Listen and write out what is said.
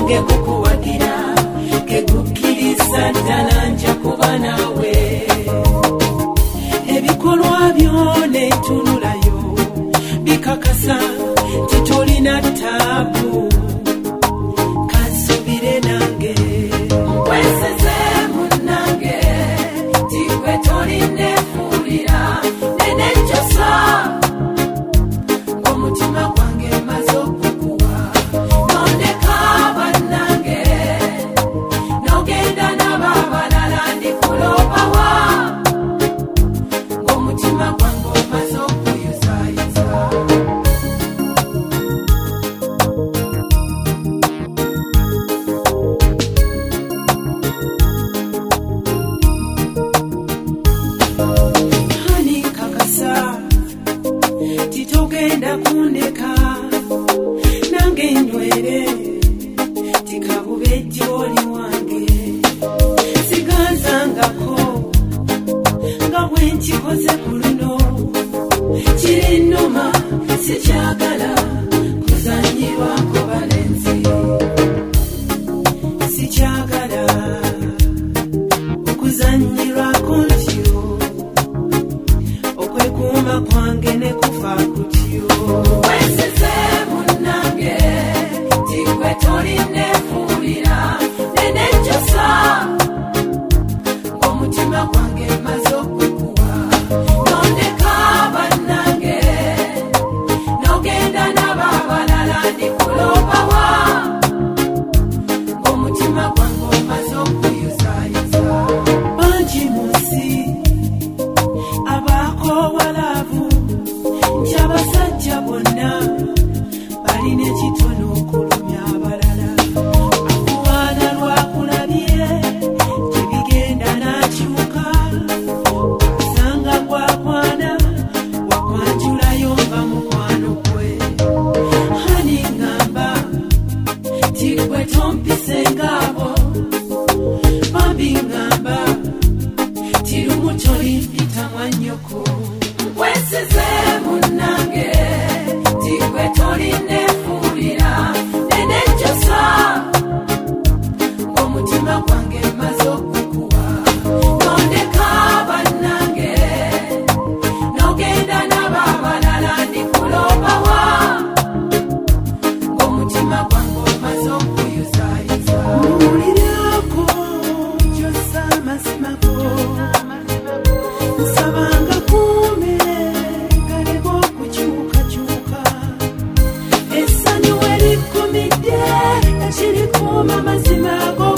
nange kukuwagira kegukiriza ddala nja kuba nawe ebikolwa byo netunulayo bikakasa titolina tabu kansubire nange nkweseze munange tikwe tolinefulira nenenjosa omutima gwange maze okukuwa nondeka bannange nogenda n'ababalala ndikulobawa ng'omutima gwange omaze okuyuzaayuza hani kakasa titogenda kundeka nange nywere tikabubejja oli wange siganzangako nga bwenkikoze ku luno kirinuma sikyagala kuzanyirwako balenzi sikyagala okuzanyirwako ntyo okwekuuma kwange ne kufa kutyo wesize munange tikwe tolinefulira nenenjosa ng'omutima gwange maze okukuwa nondeka bannange nogenda n'ababalala ndikulobawa ng'omutima gwange omaze okuyuzaayuza bangi munsi abaako walavu nti abasajja bonna balina ekitono okulumya abalala akuwaana lwakulabye tebigenda n'akyuka wasanga gwakwana wakwanjulayo nga mukwano gwe hani ŋŋamba tikwe tompise ng'abo bambi ŋŋamba tirumu tolimpita mwannyoko nkwesize munnange tikwe tolinefulira nenenjosa ng'omutima gwange maze okukuwa nondeka bannange nogenda n'ababalala ndikulobawa ng'omutima gwange omaze okuyuzaayuza muwulirako gyosa amazimako nsabanga kuume galeka okukyukakyuka essanyu we likkumidde ekirikuuma mazima go